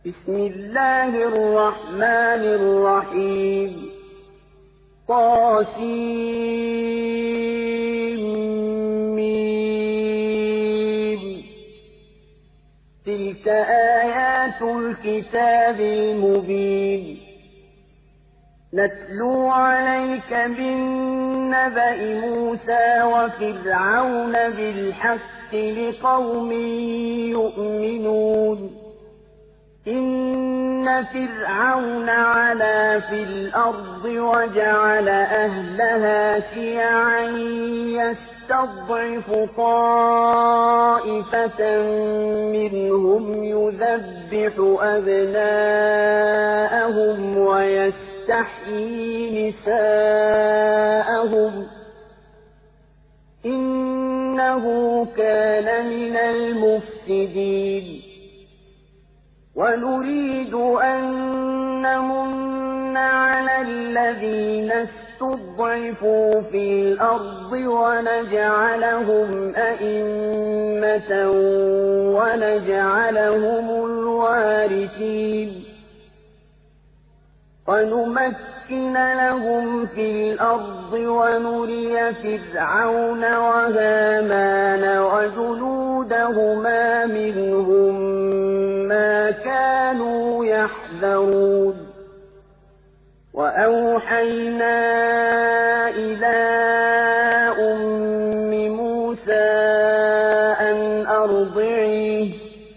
بسم الله الرحمن الرحيم طاسيم تلك آيات الكتاب المبين نتلو عليك بالنبأ موسى وفرعون بالحق لقوم يؤمنون إن فرعون علا في الأرض وجعل أهلها شيعا يستضعف طائفة منهم يذبح أبناءهم ويستحيي نساءهم إنه كان من المفسدين ونريد أن نمن على الذين استضعفوا في الأرض ونجعلهم أئمة ونجعلهم الوارثين ونمكن لهم في الأرض ونري فرعون وهامان وجنودهما منهم ما كانوا يحذرون وأوحينا إلى أم موسى أن أرضعيه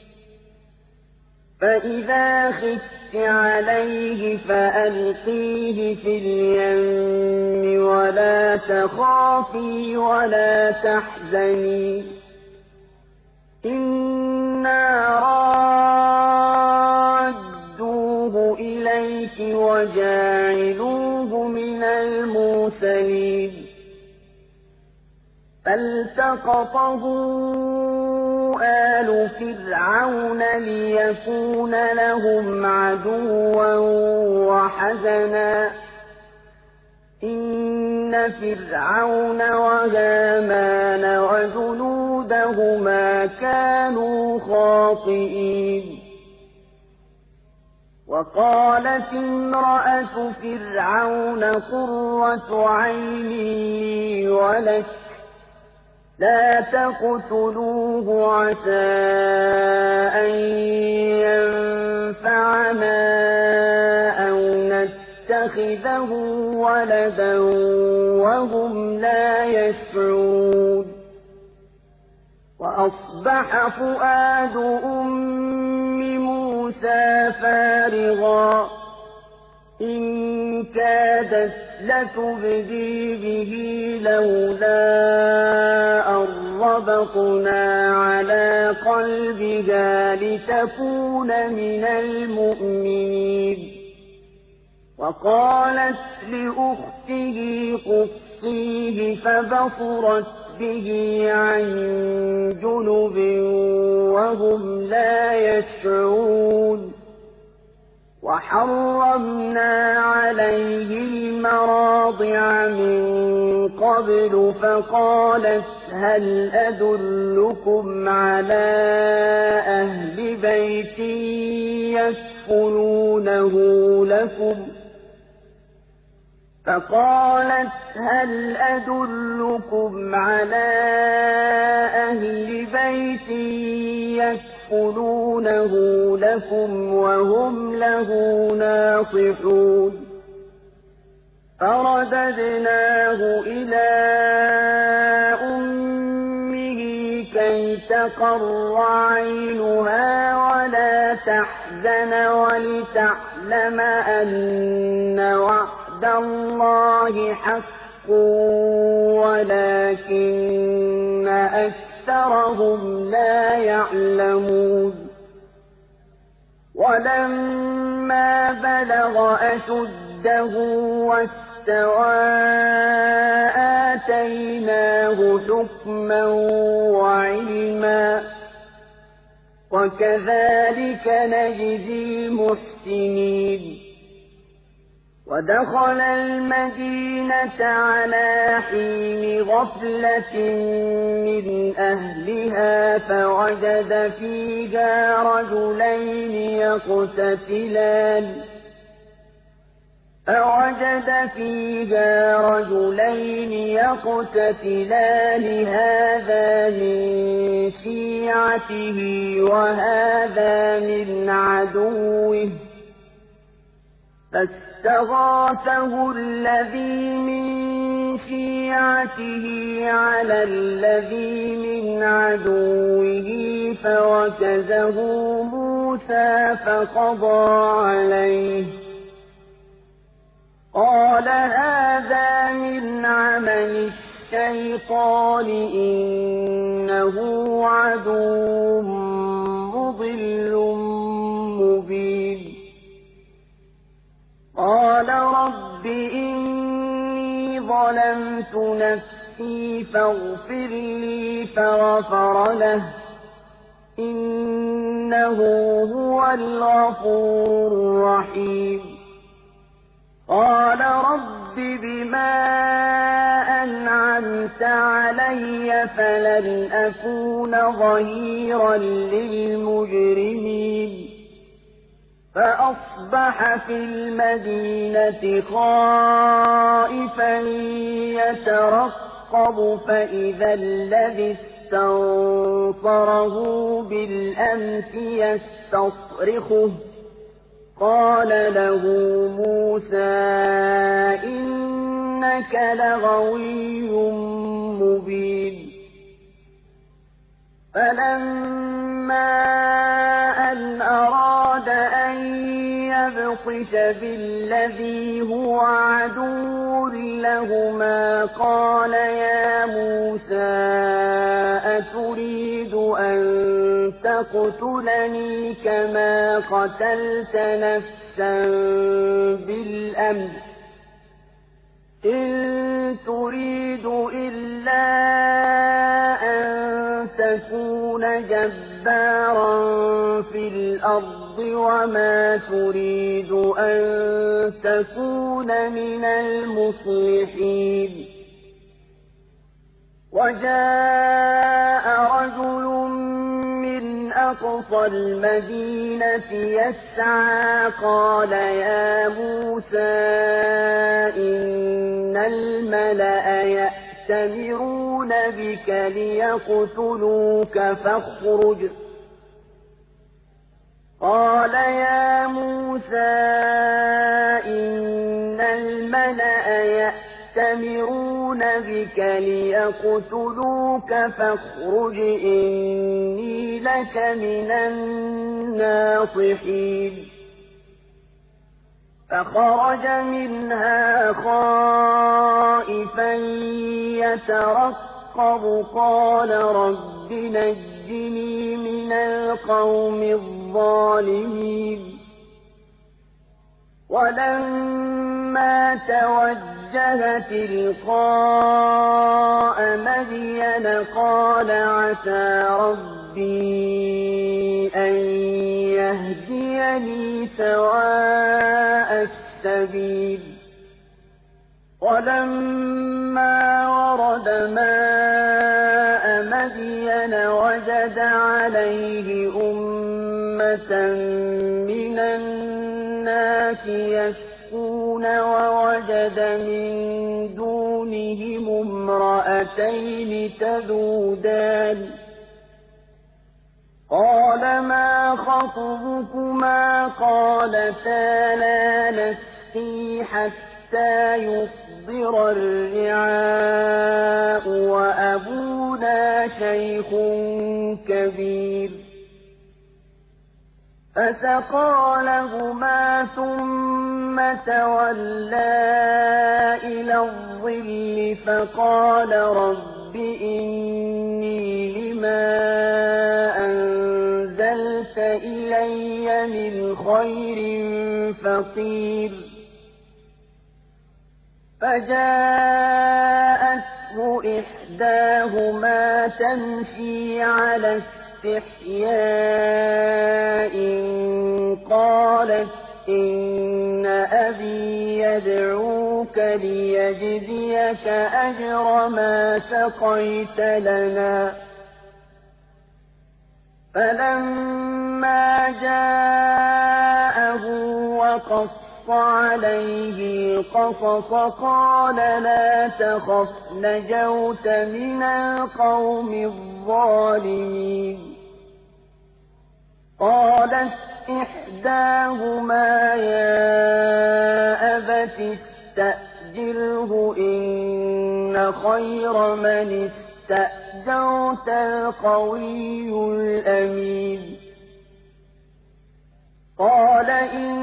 فإذا خفت عليه فألقيه في اليم ولا تخافي ولا تحزني إنا رادوه إليك وجاعلوه من المرسلين فالتقطه آل فرعون ليكون لهم عدوا وحزنا إن فرعون وهامان وجنودهما كانوا خاطئين وقالت امرأة فرعون قرة عين لي ولك لا تقتلوه عسى أن ينفعنا أو نتخذه ولدا وهم لا يشعرون وأصبح فؤاد أم موسى فارغا إن كادت لتبدي به لولا أن ربطنا على قلبها لتكون من المؤمنين وقالت لأخته قصيه فبصرت به عن جنب وهم لا يشعرون وحرمنا عليه المراضع من قبل فقالت هل أدلكم على أهل بيت يكفلونه لكم فقالت هل أدلكم على أهل بيت يكفلونه لكم وهم له ناصحون فرددناه إلى أمه كي تقر عينها ولا تحزن ولتعلم أن وعد الله حق ولكن أكثرهم لا يعلمون ولما بلغ أشده واستوى آتيناه حكما وعلما وكذلك نجزي المحسنين ودخل المدينة على حين غفلة من أهلها فوجد فيها رجلين يقتتلان هذا من شيعته وهذا من عدوه فاستغاثه الذي من شيعته على الذي من عدوه فوكزه موسى فقضى عليه قال هذا من عمل الشيطان إنه عدو مضل مبين قال رب إني ظلمت نفسي فاغفر لي فغفر له إنه هو الغفور الرحيم قال رب بما أنعمت علي فلن أكون ظهيرا للمجرمين فأصبح في المدينة خائفا يترقب فإذا الذي استنصره بالأمس يستصرخه قال له موسى إنك لغوي مبين فلما أن أراد أن يبطش بالذي هو عدو لهما قال يا موسى أتريد أن تقتلني كما قتلت نفسا بالأمر إن تريد إلا أن تكون جبارا في الأرض وما تريد أن تكون من المصلحين وجاء رجل من أقصى المدينة يسعى قال يا موسى إن الملأ يأتمرون بك ليقتلوك فاخرج قال يا موسى إن الملأ يأتمرون بك ليقتلوك فاخرج إني لك من الناصحين فخرج منها خائفا يترقب قال رب نجني من القوم الظالمين ولما توجه تلقاء مدين قال عسى ربي أن يهديني سواء السبيل ولما ورد ماء مدين وجد عليه أمة من الناس يسقون ووجد من دونهم امرأتين تذودان قال ما خطبكما قالتا لا نسقي حتى يصدر الرعاء وأبونا شيخ كبير فسقى لهما ثم تولى إلى الظل فقال رب إني لما أنزلت إلي من خير فقير فجاءته إحداهما تمشي على استحياء قالت إن أبي يدعوك ليجزيك أجر ما سقيت لنا. فلما جاءه وقص عليه القصص قال لا تخف نجوت من القوم الظالمين. قالت إحداهما يا أبت استأجره إن خير من استأجرت القوي الأمين. قال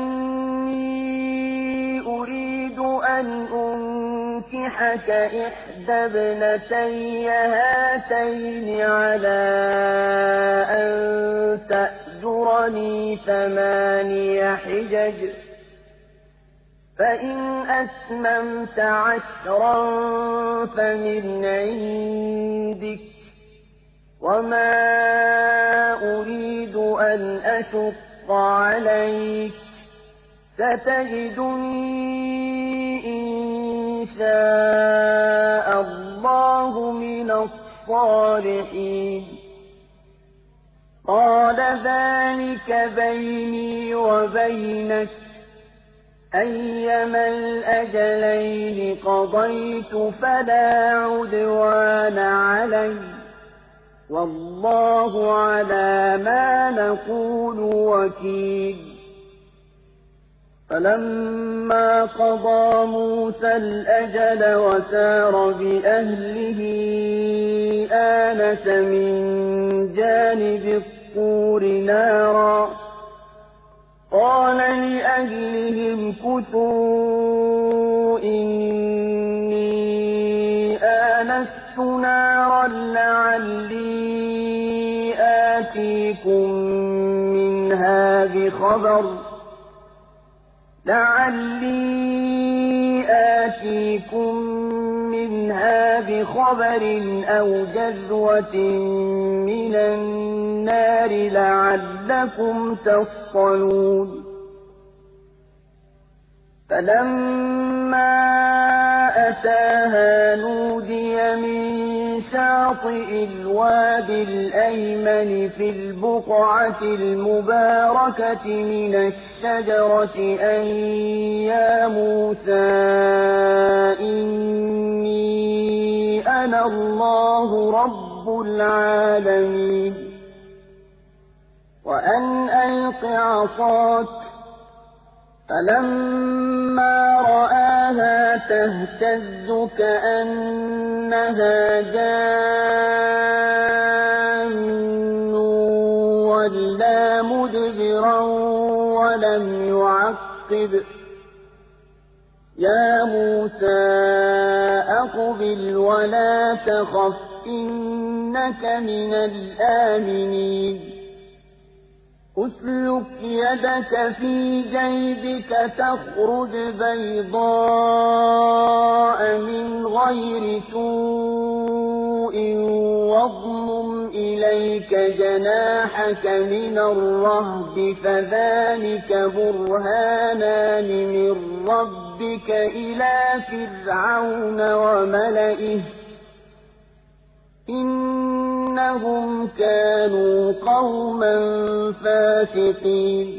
إني أريد أن أنكحك إحدى ابنتي هاتين على أن تأجرني 8 حجج فإن أتممت 10 فمن عندك وما أريد أن أشق عليك ستجدني إن شاء الله من الصالحين. قال ذلك بيني وبينك أيما الأجلين قضيت فلا عدوان علي والله على ما نقول وكيل. فلما قضى موسى الأجل وسار بأهله آنس من جانب الطور نارا قال لأهلهم كثوا إني آنست نارا لعلي آتيكم منها بخبر أو جذوة من النار لعلكم تصطلون. فلما أتاها نودي من شاطئ الوادي الأيمن في البقعة المباركة من الشجرة أن يا موسى إني أنا الله رب العالمين وأن ألق عصاك. فلما رآها تهتز كأنها جان ولا مدبرا ولم يعقب يا موسى أقبل ولا تخف إنك من الآمنين. أسلك يدك في جيبك تخرج بيضاء من غير سوء واضمم إليك جناحك من الرهب فذلك برهانان من ربك إلى فرعون وملئه إنهم كانوا قوما فاسقين.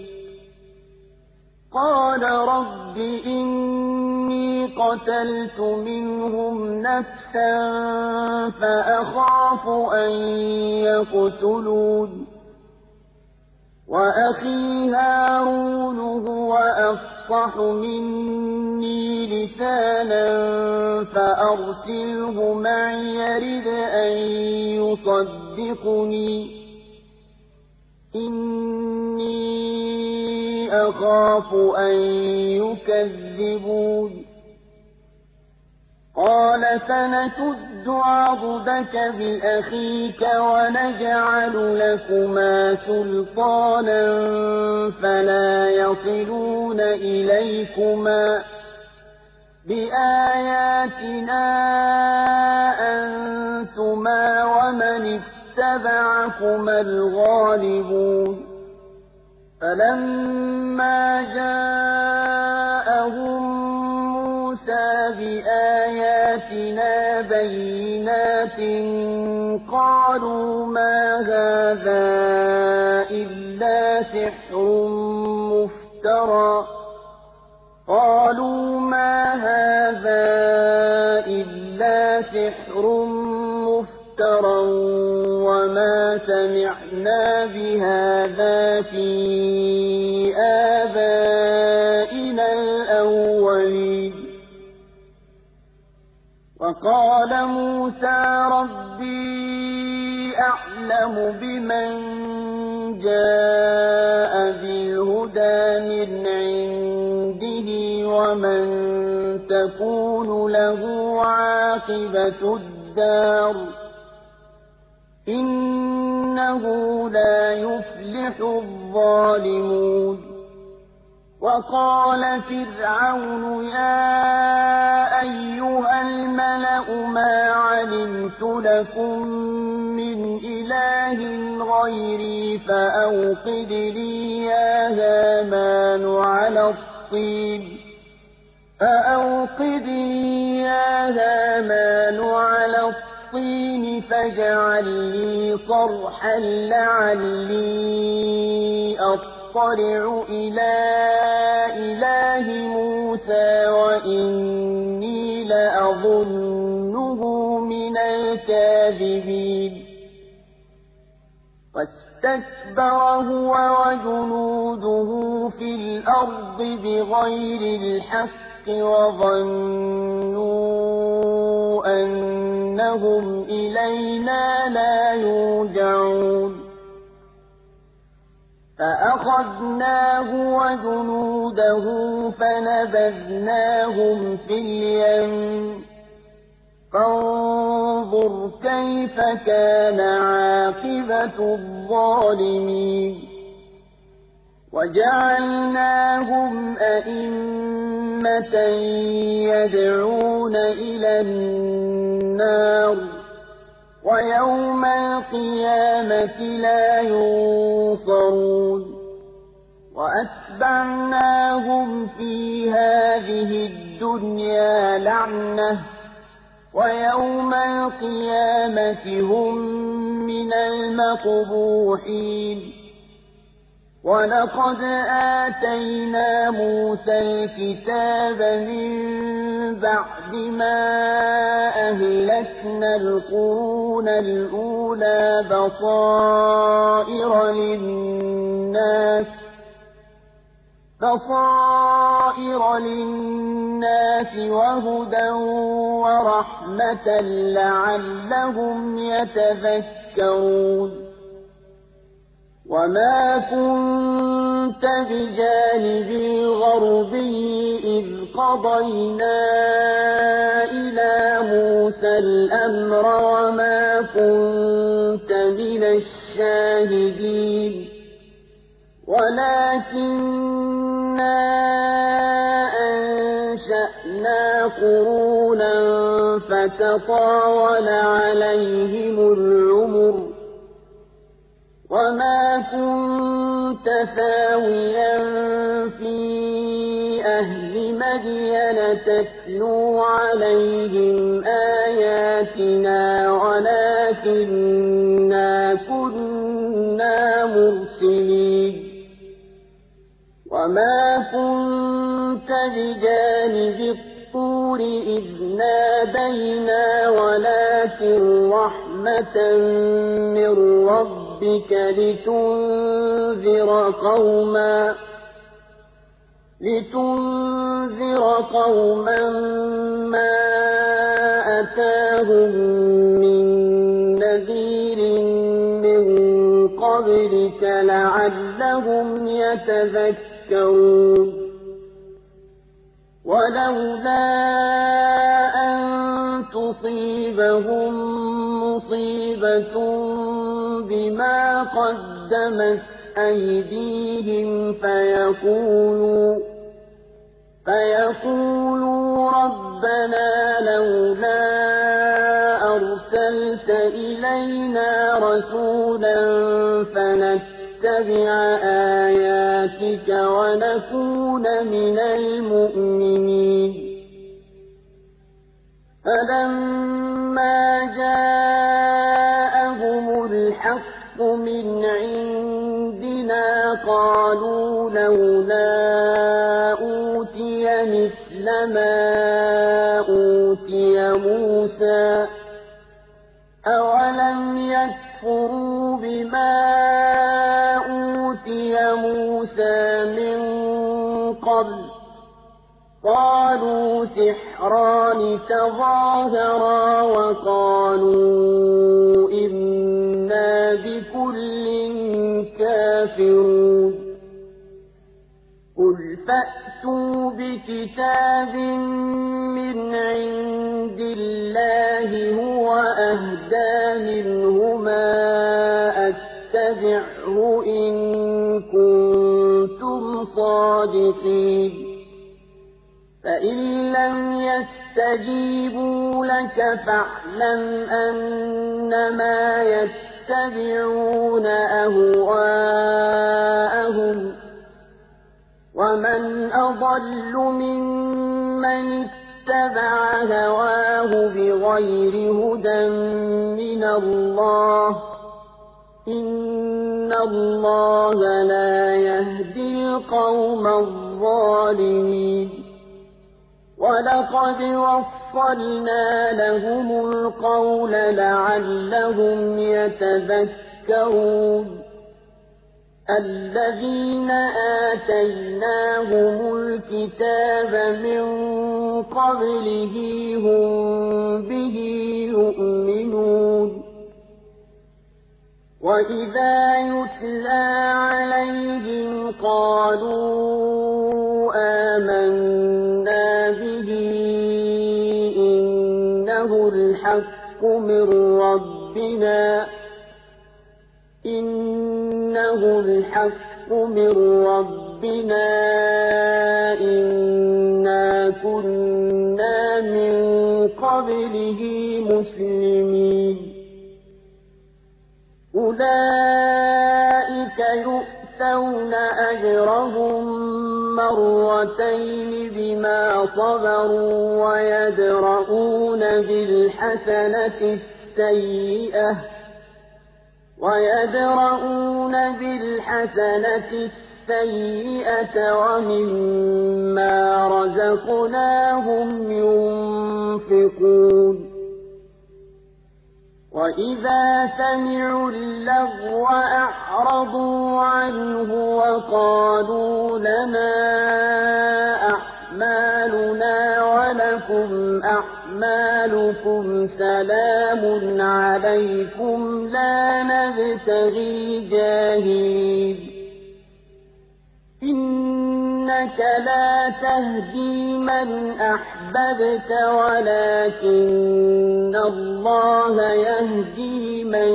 قال رب إني قتلت منهم نفسا فأخاف أن يقتلون وأخي هارون هو أفصح مني لسانا فأرسله معي يرد أن يصدقني إني أخاف أن يكذبون. قال سنشد عضدك بأخيك ونجعل لكما سلطانا فلا يصلون إليكما بآياتنا أنتما ومن اتبعكما الغالبون. فلما فَلَمَّا جَاءَهُم مُوسَىٰ بِآيَاتِنَا بَيِّنَاتٍ قَالُوا مَا هَٰذَا إِلَّا سِحْرٌ مُّفْتَرًى وَمَا سَمِعْنَا بِهَٰذَا فِي آبَائِنَا الْأَوَّلِينَ وَقَالَ مُوسَىٰ رَبِّي أَعْلَمُ بِمَن جَاءَ بِالْهُدَىٰ مِنْ عِندِهِ وَمَن تَكُونُ لَهُ عَاقِبَةُ الدَّارِ ۖ إِنَّهُ لَا يُفْلِحُ الظَّالِمُونَ وَقَالَ فِرْعَوْنُ يَا أَيُّهَا الْمَلَأُ مَا عَلِمْتُ لَكُم مِّنْ إِلَٰهٍ غَيْرِي فَأَوْقِدْ لِي يَا هَامَانُ عَلَى الطِّينِ فَاجْعَل لِّي صَرْحًا لَّعَلِّي أَطَّلِعُ إِلَىٰ إِلَٰهِ مُوسَىٰ وَإِنِّي لَأَظُنُّهُ مِنَ الْكَاذِبِينَ وَاسْتَكْبَرَ هُوَ وَجُنُودُهُ فِي الْأَرْضِ بِغَيْرِ الْحَقِّ وَظَنُّوا أَنَّهُمْ إِلَيْنَا لَا يُرْجَعُونَ فَأَخَذْنَاهُ وَجُنُودَهُ فَنَبَذْنَاهُمْ فِي الْيَمِّ فَانظُرْ كَيْفَ كَانَ عَاقِبَةُ الظَّالِمِينَ وَجَعَلْنَاهُمْ أَئِمَّةً يَدْعُونَ إِلَى النَّارِ وَيَوْمَ الْقِيَامَةِ لَا يُنصَرُونَ وَأَتْبَعْنَاهُمْ فِي هَٰذِهِ الدُّنْيَا لَعْنَةً وَيَوْمَ الْقِيَامَةِ هُم مِّنَ الْمَقْبُوحِينَ وَلَقَدْ آتَيْنَا مُوسَى الْكِتَابَ مِن بَعْدِ مَا أَهْلَكْنَا الْقُرُونَ الْأُولَىٰ بَصَائِرَ لِلنَّاسِ وَهُدًى وَرَحْمَةً لَّعَلَّهُمْ يَتَذَكَّرُونَ وَمَا كُنتَ بِجَانِبِ الْغَرْبِيِّ إِذْ قَضَيْنَا إِلَىٰ مُوسَى الْأَمْرَ وَمَا كُنتَ مِنَ الشَّاهِدِينَ وَلَٰكِنَّا أَنشَأْنَا قُرُونًا فَتَطَاوَلَ عَلَيْهِمُ الْعُمُرُ وَمَا كُنتَ ثَاوِيًا فِي أَهْلِ مَدْيَنَ تَتْلُو عَلَيْهِمْ آيَاتِنَا وَلَٰكِنَّا كُنَّا مُرْسِلِينَ وَمَا كُنتَ بِجَانِبِ الطُّورِ إِذْ نَادَيْنَا وَلَٰكِن رَّحْمَةً مِّن رَّبِّكَ لِتُنذِرَ قَوْمًا مَّا أَتَاهُم مِّن نَّذِيرٍ مِّن قَبْلِكَ لَعَلَّهُمْ يَتَذَكَّرُونَ وَلَوْلَا أَن تُصِيبَهُم مُّصِيبَةٌ بِمَا قَدَّمَتْ أَيْدِيهِمْ فَيَقُولُوا رَبَّنَا لَوْلَا أَرْسَلْتَ إِلَيْنَا رَسُولًا فَنَتَّبِعَ بآياتك ونكون من المؤمنين فلما جاءهم الحق من عندنا قالوا لولا أوتي مثل ما أوتي موسى أولم يكفروا بما أوتي موسى من قبل قالوا سحران تظاهرا وقالوا إنا بكل كافرون قل فأتوا بكتاب من عند الله هو أهدى منهما أتبعه إن كنتم صادقين فإن لم يستجيبوا لك فاعلم أنما يتبعون أهواءهم ومن أضل ممن اتبع هواه بغير هدى من الله إن الله لا يهدي القوم الظالمين ولقد وصلنا لهم القول لعلهم يتذكرون الذين آتيناهم الكتاب من قبله هم به يؤمنون وإذا يتلى عليهم قالوا آمنا به إنه الحق من ربنا إنا كنا من قبله مسلمين أولئك يؤتون أجرهم مرتين بما صبروا ويدرؤون بالحسنة السيئة ومما رزقناهم ينفقون وإذا سمعوا اللغو أعرضوا عنه وقالوا لنا أعمالنا ولكم أعمالكم سلام عليكم لا نبتغي الجاهلين إنك لا تهدي من أحببت ولكن الله يهدي من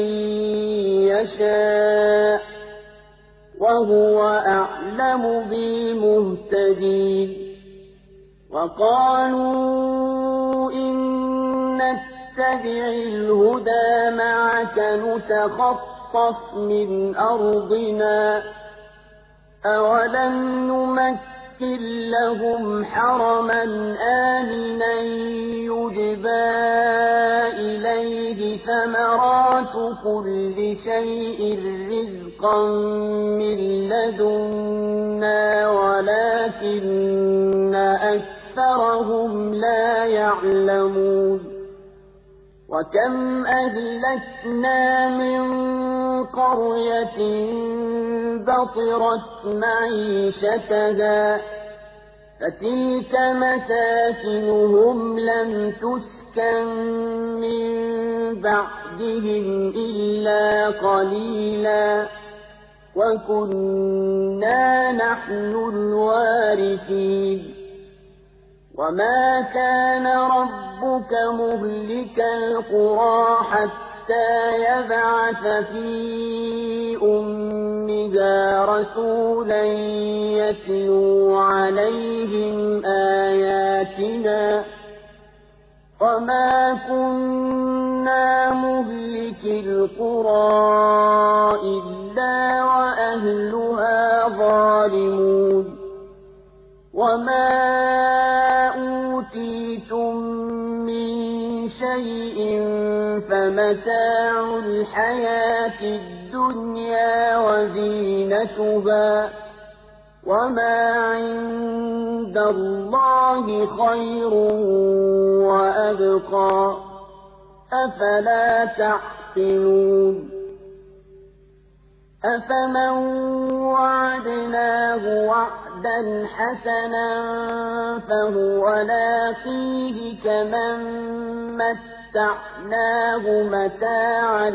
يشاء وهو أعلم بالمهتدين وقالوا إن نتبع الهدى معك نتخطف من أرضنا أولم نمكن لهم حرما آمنا يجبى إليه ثمرات كل شيء رزقا من لدنا ولكن أكثرهم لا يعلمون وكم أهلكنا من قرية بطرت معيشتها فتلك مساكنهم لم تسكن من بعدهم إلا قليلا وكنا نحن الوارثين وما كان ربك مهلك القرى حتى يبعث في أمها رسولا يتلو عليهم آياتنا وما كنا إِلَىٰ مُهْلِكِ الْقُرَىٰ إِلَّا وَأَهْلُهَا ظَالِمُونَ وَمَا أُوتِيتُم مِّن شَيْءٍ فَمَتَاعُ الْحَيَاةِ الدُّنْيَا وَزِينَتُهَا ۚ وَمَا عِندَ اللَّهِ خَيْرٌ وَأَبْقَىٰ ۚ أَفَلَا تَعْقِلُونَ أَفَمَن وَعَدْنَاهُ وَعْدًا حَسَنًا فَهُوَ لَاقِيهِ كَمَن مَّتَّعْنَاهُ مَتَاعَ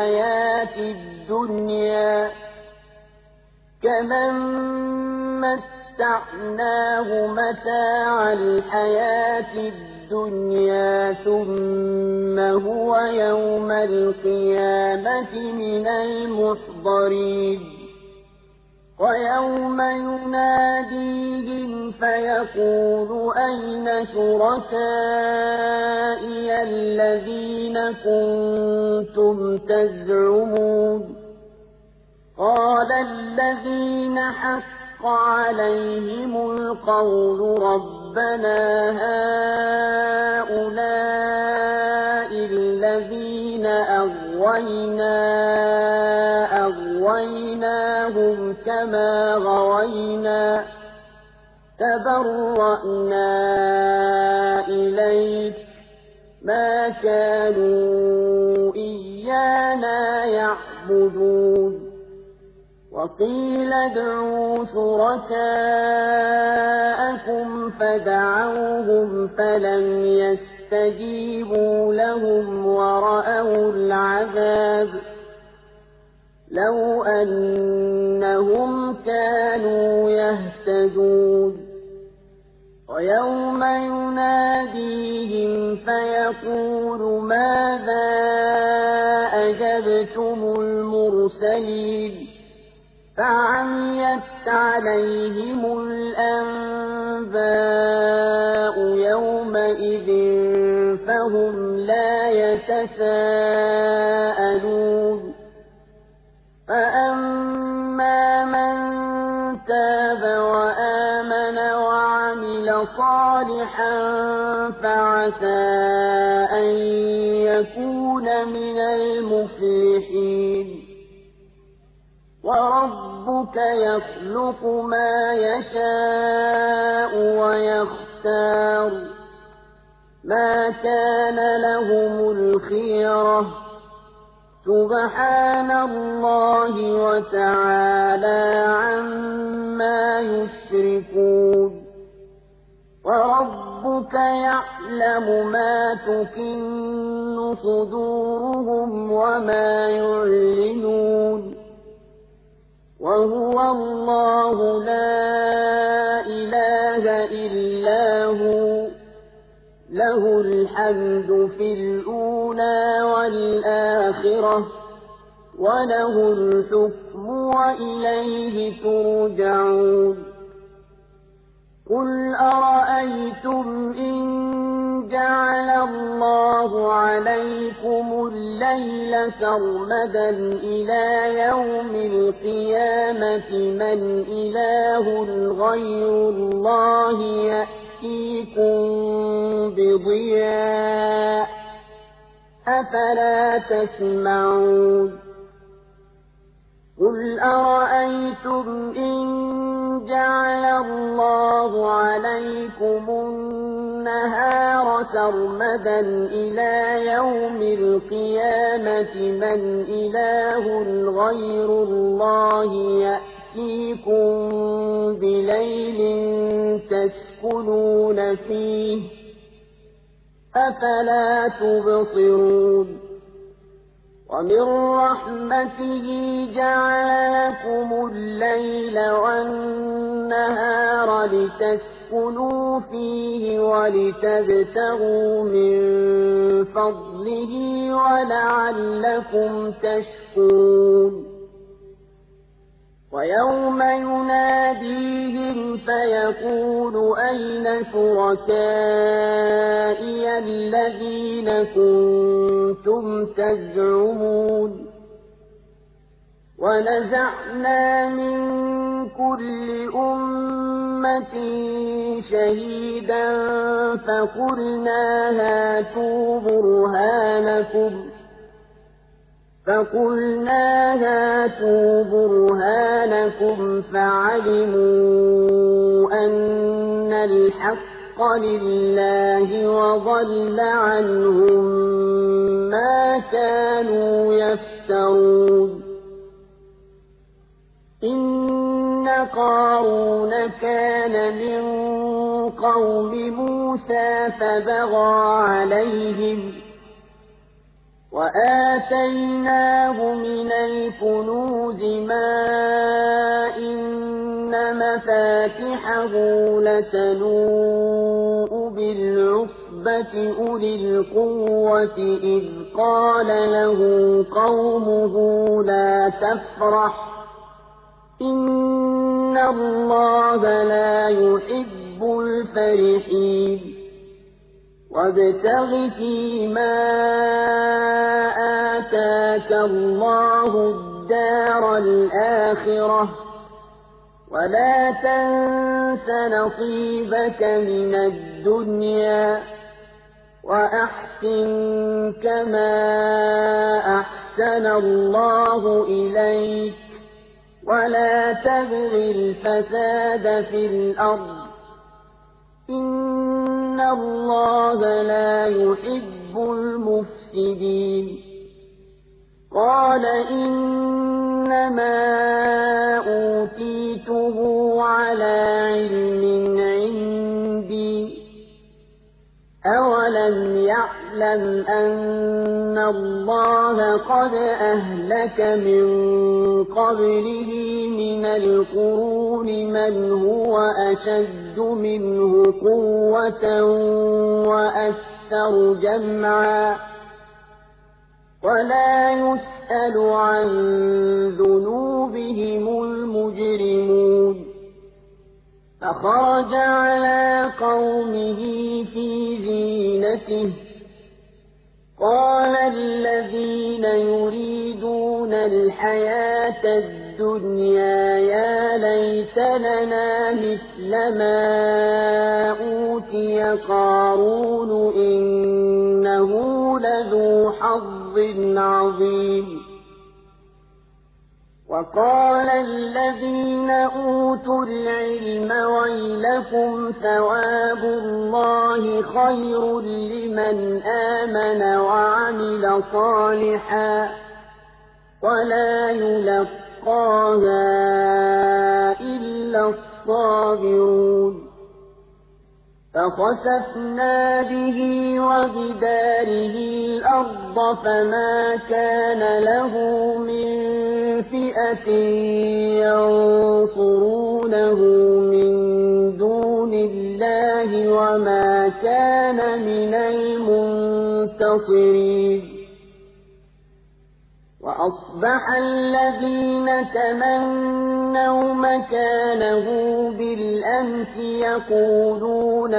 الْحَيَاةِ الدُّنْيَا ثُمَّ هُوَ يَوْمَ الْقِيَامَةِ مِنَ الْمُحْضَرِينَ وَيَوْمَ يُنَادِيهِمْ فَيَقُولُ أَيْنَ شُرَكَائِيَ الَّذِينَ كُنتُمْ تَزْعُمُونَ قَالَ الَّذِينَ حَقَّ عليهم القول ربنا هؤلاء الذين أغويناهم كما غوينا تبرأنا إليك ما كانوا إيانا يعبدون وقيل ادعوا شركاءكم فدعوهم فلم يستجيبوا لهم ورأوا العذاب لو أنهم كانوا يهتدون ويوم يناديهم فيقول ماذا أجبتم المرسلين فعميت عليهم الأنباء يومئذ فهم لا يتساءلون فأما من تاب وآمن وعمل صالحا فعسى أن يكون من المفلحين وربك يخلق ما يشاء ويختار ما كان لهم الخيرة سبحان الله وتعالى عما يشركون وربك يعلم ما تكن صدورهم وما يعلنون وهو الله لا إله إلا هو له الحمد في الأولى والآخرة وله الحكم وإليه ترجعون قل أرأيتم إن جعل الله عليكم الليل سرمدا إلى يوم القيامة من إله غير الله يأتيكم بضياء أفلا تسمعون قل أرأيتم إن جعل الله عليكم النهار سرمدا إلى يوم القيامة من إله غير الله يأتيكم بليل تسكنون فيه أفلا تبصرون ومن رحمته جعل لكم الليل والنهار لتسكنوا فيه ولتبتغوا من فضله ولعلكم تشكرون ويوم يناديهم فيقول أين شركائي الذين كنتم تزعمون ونزعنا من كل أمة شهيدا فقلنا هاتوا برهانكم فعلموا أن الحق لله وضل عنهم ما كانوا يفترون إن قارون كان من قوم موسى فبغى عليهم وآتيناه من الكنوز ما إن مفاتحه لتنوء بالعصبة أولي القوة إذ قال له قومه لا تفرح إن الله لا يحب الفرحين وابتغ فيما آتاك الله الدار الآخرة ولا تنس نصيبك من الدنيا وأحسن كما أحسن الله إليك ولا تبغ الفساد في الأرض إن الله لا يحب المفسدين قال إنما أوتيته على علم عندي أولم يعلم أن الله قد أهلك من قبله من القرون من هو أشد منه قوة وأكثر جمعا ولا يسأل عن ذنوبهم المجرمون فخرج على قومه في زينته قال الذين يريدون الحياة الدنيا يا ليت لنا مثل ما أوتي قارون إنه لذو حظ عظيم وقال الذين أوتوا العلم ويلكم ثواب الله خير لمن آمن وعمل صالحا ولا يلقاها إلا الصابرون فخسفنا به وبداره الأرض فما كان له من فئة ينصرونه من دون الله وما كان من المنتصرين وأصبح الذين تمنوا مكانه بالأمس يقولون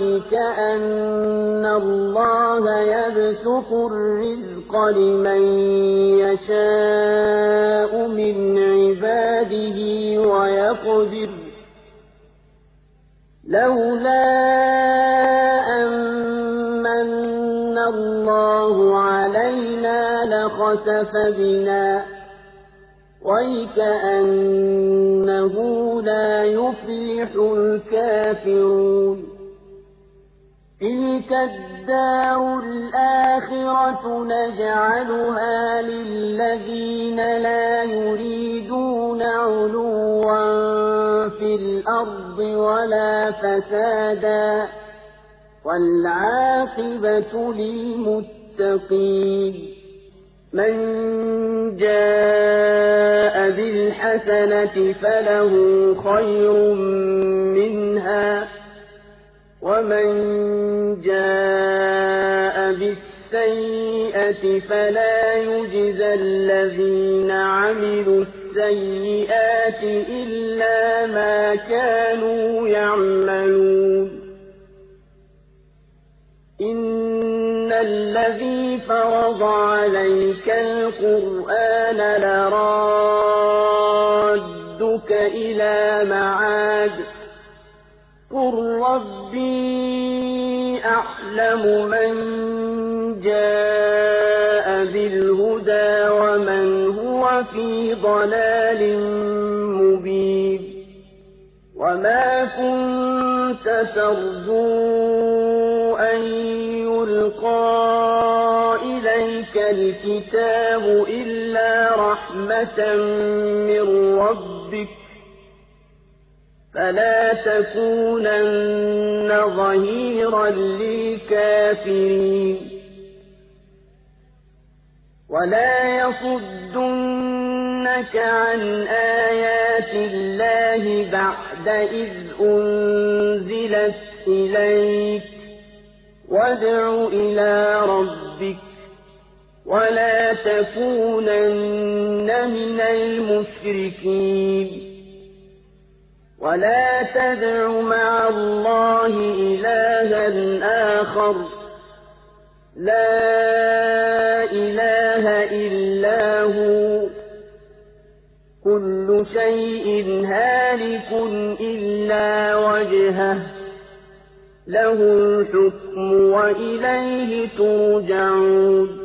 ويكأن الله يبسط الرزق لمن يشاء من عباده ويقدر لولا أمن الله علينا لخسف بنا ويكأنه لا يفلح الكافرون تلك الدار الآخرة نجعلها للذين لا يريدون علوا في الأرض ولا فسادا والعاقبة للمتقين من جاء بالحسنة فله خير منها ومن جاء بالسيئة فلا يجزى الذين عملوا السيئات إلا ما كانوا يعملون إن الذي فرض عليك القرآن لرادك إلى معاد قل ربي أعلم من جاء بالهدى ومن هو في ضلال مبين وما كنت ترجو أن يلقى إليك الكتاب إلا رحمة من ربك فلا تكونن ظهيرا للكافرين ولا يصدنك عن آيات الله بعد إذ أنزلت إليك وادع إلى ربك ولا تكونن من المشركين ولا تدع مع الله إلها آخر لا إله إلا هو كل شيء هالك إلا وجهه له الحكم وإليه ترجعون